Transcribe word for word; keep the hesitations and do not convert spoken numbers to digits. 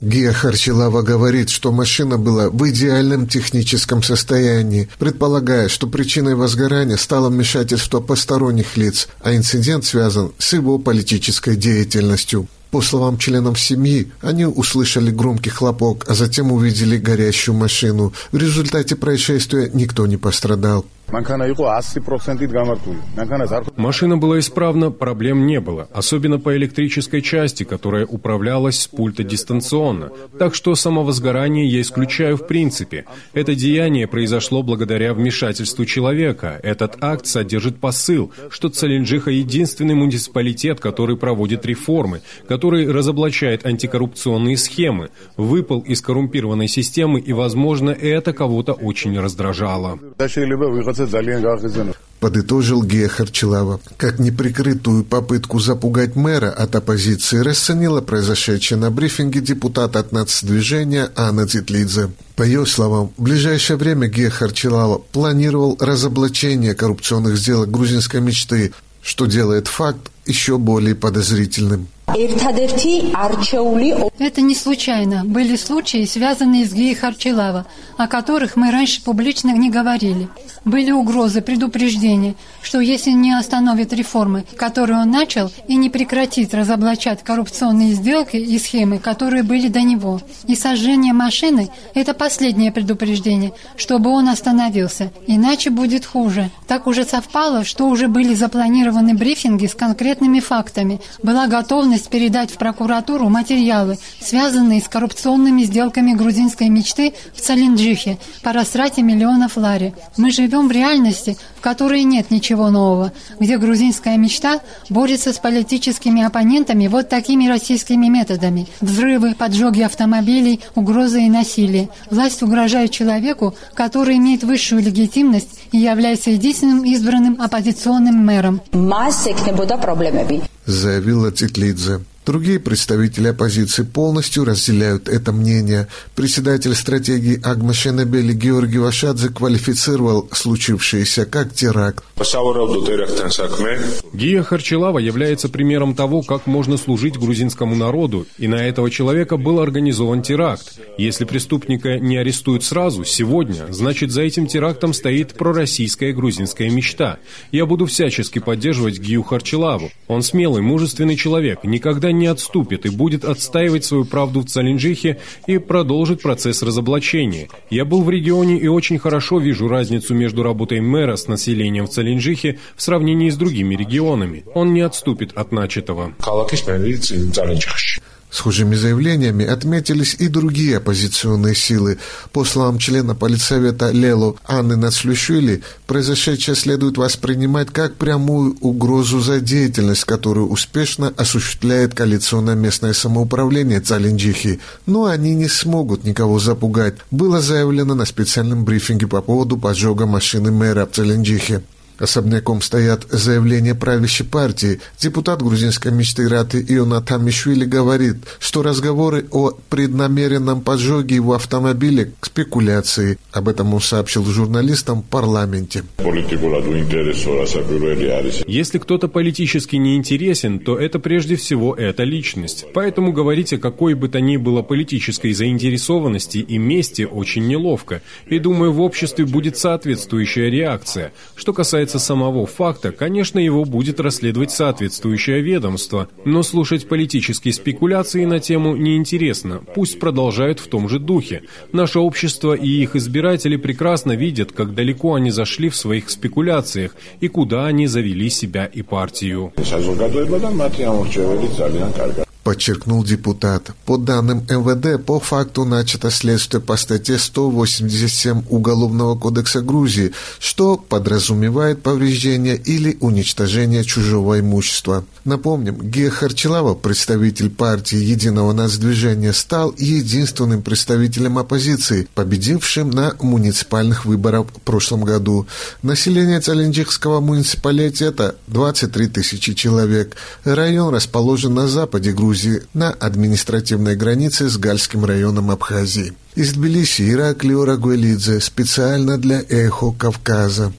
Гия Харчилава говорит, что машина была в идеальном техническом состоянии, предполагая, что причиной возгорания стало вмешательство посторонних лиц, а инцидент связан с его политической деятельностью. По словам членов семьи, они услышали громкий хлопок, а затем увидели горящую машину. В результате происшествия никто не пострадал. Машина была исправна, проблем не было, особенно по электрической части, которая управлялась с пульта дистанционно. Так что самовозгорание я исключаю в принципе. Это деяние произошло благодаря вмешательству человека. Этот акт содержит посыл, что Цалинджиха — единственный муниципалитет, который проводит реформы, который разоблачает антикоррупционные схемы, выпал из коррумпированной системы, и, возможно, это кого-то очень раздражало. Подытожил Гия Харчилава. Как неприкрытую попытку запугать мэра от оппозиции расценила произошедшее на брифинге депутата от нацдвижения Анна Цитлидзе. По ее словам, в ближайшее время Гия Харчилава планировал разоблачение коррупционных сделок грузинской мечты, что делает факт еще более подозрительным. Это не случайно. Были случаи, связанные с Гией Харчилава, о которых мы раньше публично не говорили. Были угрозы, предупреждения, что если не остановит реформы, которые он начал, и не прекратит разоблачать коррупционные сделки и схемы, которые были до него. И сожжение машины – это последнее предупреждение, чтобы он остановился, иначе будет хуже. Так уже совпало, что уже были запланированы брифинги с конкретными фактами, была готовность передать в прокуратуру материалы, связанные с коррупционными сделками грузинской мечты в Цалинджихе по растрате миллионов лари. Мы живем в реальности, в которой нет ничего нового, где грузинская мечта борется с политическими оппонентами вот такими российскими методами. Взрывы, поджоги автомобилей, угрозы и насилие. Власть угрожает человеку, который имеет высшую легитимность и является единственным избранным оппозиционным мэром. Заявила Цитлидзе. Другие представители оппозиции полностью разделяют это мнение. Председатель стратегии Агма Шенебели Георгий Вашадзе квалифицировал случившееся как теракт. Гия Харчилава является примером того, как можно служить грузинскому народу, и на этого человека был организован теракт. Если преступника не арестуют сразу, сегодня, значит, за этим терактом стоит пророссийская грузинская мечта. Я буду всячески поддерживать Гию Харчилаву. Он смелый, мужественный человек, никогда не отступит и будет отстаивать свою правду в Цалинджихе и продолжит процесс разоблачения. Я был в регионе и очень хорошо вижу разницу между работой мэра с населением в Цалинджихе в сравнении с другими регионами. Он не отступит от начатого. Схожими заявлениями отметились и другие оппозиционные силы. По словам члена политсовета Лело Анны Нацлюшвили, произошедшее следует воспринимать как прямую угрозу за деятельность, которую успешно осуществляет коалиционное местное самоуправление Цалинджихи. Но они не смогут никого запугать, было заявлено на специальном брифинге по поводу поджога машины мэра в Цалинджихе. Особняком стоят заявления правящей партии. Депутат грузинской мечты Раты Иона Тамишвили говорит, что разговоры о преднамеренном поджоге его автомобиля к спекуляции. Об этом он сообщил журналистам в парламенте. Если кто-то политически не интересен, то это прежде всего эта личность. Поэтому говорить о какой бы то ни было политической заинтересованности и мести очень неловко. И думаю, в обществе будет соответствующая реакция. Что касается самого факта, конечно, его будет расследовать соответствующее ведомство, но слушать политические спекуляции на тему неинтересно, пусть продолжают в том же духе. Наше общество и их избиратели прекрасно видят, как далеко они зашли в своих спекуляциях и куда они завели себя и партию. Подчеркнул депутат. По данным эм вэ дэ, по факту начато следствие по статье сто восемьдесят семь Уголовного кодекса Грузии, что подразумевает повреждение или уничтожение чужого имущества. Напомним, Гия Харчилава, представитель партии Единого нацдвижения, стал единственным представителем оппозиции, победившим на муниципальных выборах в прошлом году. Население Цалинджихского муниципалитета двадцать три тысячи человек. Район расположен на западе Грузии, на административной границе с Гальским районом Абхазии. Из Тбилиси Ираклий Орагуэлидзе специально для «Эхо Кавказа».